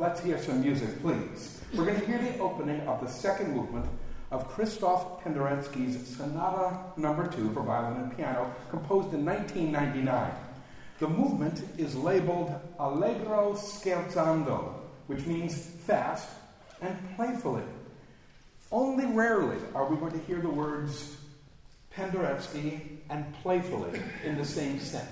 let's hear some music, please. We're going to hear the opening of the second movement of Krzysztof Penderecki's Sonata No. 2 for violin and piano, composed in 1999. The movement is labeled Allegro scherzando, which means fast and playfully. Only rarely are we going to hear the words Penderecki and playfully in the same sentence.